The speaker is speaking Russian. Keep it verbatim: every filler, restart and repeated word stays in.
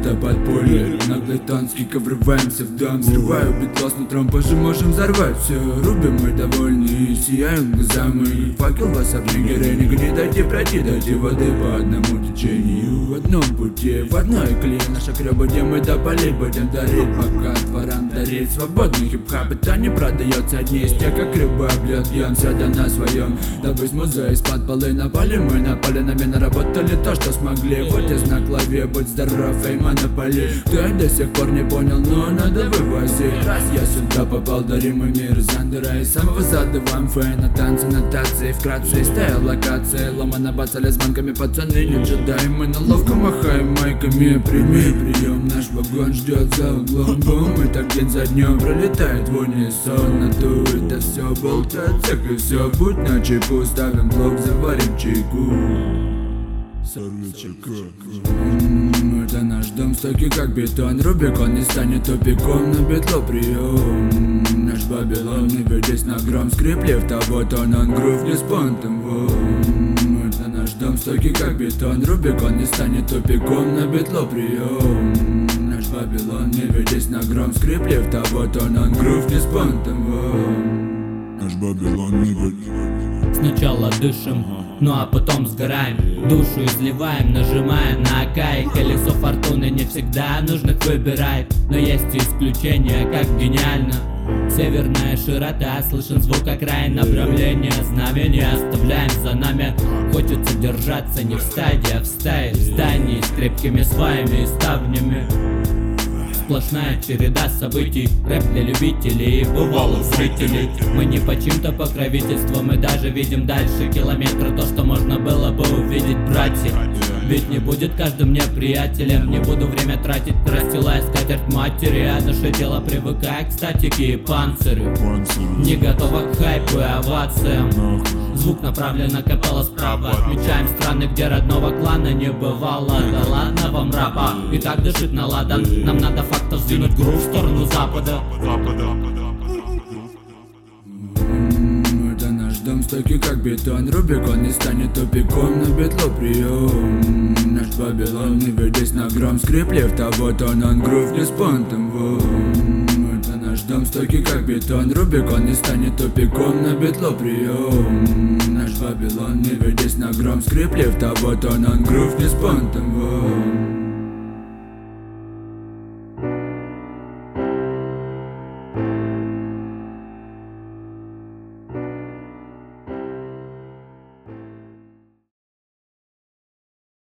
это подполье. Наглый танский врываемся в дом. Взрываю битло с нутром, позже можем взорвать все. Рубим мы довольны, сияем глаза мы. Факел вас обнигеры, не гнетайте, пройти, дайте воды по одному течению. В одном пути, в одной клее. Наша к работе мы до полей будем дарить, пока дворам дарить. Свободный хип-хап, это не продается одни из тех, как рыба облет. Бьемся да на своем, дабы с музей из-под полы напали. Мы напали, нами наработали то, что смогли. Вот из на клаве, будь здоров, эй, монополи. Кто я до сих пор не понял, но надо вывозить. Раз я сюда попал, дарим и мир Зандера. И самого задаваем фэна, танцы, нотации. Вкратце, стоя локации, ломано бацали с банками, пацаны не джедаи. Мы на ловко махаем майками, прими прием. Наш вагон ждет за углом, бум. И так день за днем пролетает в унисон. На ту это все болтается, и все, будь на чеку. Ставим блок, заварим чайку. Это наш дом, стойкий как бетон. Рубикон не станет тупиком, на битло прием. Наш Бабилон, не ведись на гром. Скриплив того, тон, он грув не с понтом. Это наш дом, стойкий как бетон. Рубикон не станет тупиком, на битло прием. Наш Бабилон, не ведись на гром. Скриплив того, тон, он грув не с понтом. Наш Бабилон не ведись. Сначала дышим, ну а потом сгораем. Душу изливаем, нажимая на АК. И колесо фортуны не всегда нужных выбирает. Но есть исключения, как гениально. Северная широта, слышен звук окраин. Направление знамения оставляем за нами. Хочется держаться не в стадии, а в стае. В здании с крепкими сваями и ставнями. Сплошная череда событий, рэп для любителей и бывалых зрителей. Мы не по чьим-то покровительству, мы даже видим дальше километра то, что можно было бы увидеть, братья. Ведь не будет каждым мне приятелем. Не буду время тратить, расстилая скатерть матери. А наше тело привыкая к статике и панцирю. Не готова к хайпу и овациям. Звук направлен на капелла справа. Отмечаем страны, где родного клана не бывало. Да ладно вам рапа, и так дышит наладан. Нам надо фактов сдвинуть грув в сторону запада. Это наш дом, стойкий как бетон. Рубикон не станет тупиком, на битло прием. Наш Бабилон, не ведись на гром. Скриплив того, тон, он грув не с понтом. Это наш дом, стойкий как бетон. Рубикон не станет тупиком, на битло прием. Наш Бабилон, не ведись на гром. Скриплив того, тон, он грув не с понтом.